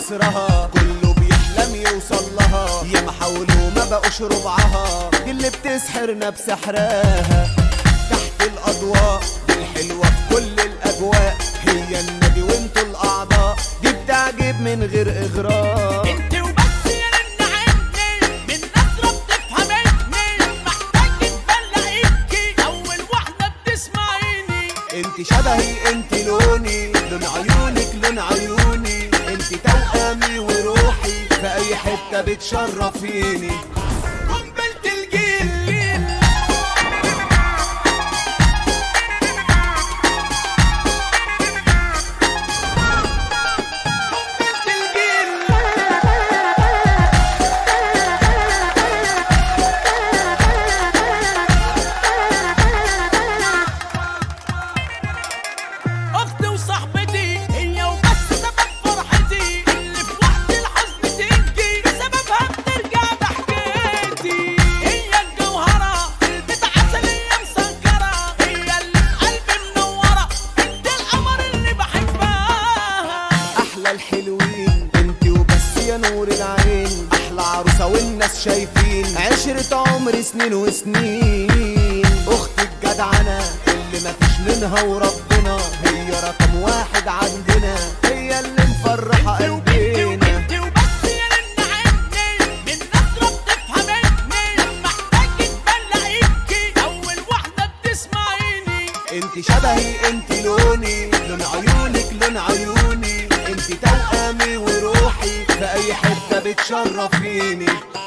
قصرها، كله بيحلم يوصل لها، ياما حاولوا ما بقوش ربعها، دي اللي بتسحرنا بسحرها. تحت الأضواء دي الحلوة في كل الأجواء، هي النبي وانتوا الأعضاء، دي بتعجب من غير إغراء. انت وبس يا رن عني، من نظرة بتفهميني، محتاج تبلقيكي أول واحدة بتسمعيني. انت شبهي انت لوني، لون عيونك لون عيوني، انت توأمي وروحي، في أي حتة بتشرفيني. قنبلة الجيل أختي وصاحبتي، هي وبس سبب فرحتي، اللي في وقت الحزن تجي بسببها بترجع ضحكتي. هي الجوهرة البيت عسلية مسكرة، هي اللي في قلبي منورة، انت القمر اللي بحبها. أحلى الحلوين انت وبس يا نور العين، أحلى عروسة والناس شايفين، عشرة عمر سنين وسنين. أختي الجدعنة اللي مفيش منها وربنا، هي رقم واحد عندنا، هي اللي مفرحة قلبنا. انت وبس يا رن عني، من نظرة بتفهميني، محتاج تبلقيكي أول واحدة بتسمعيني. انت شبهي انت لوني، لون عيونك لون عيوني، انت توأمي وروحي، في أي حتة بتشرفيني.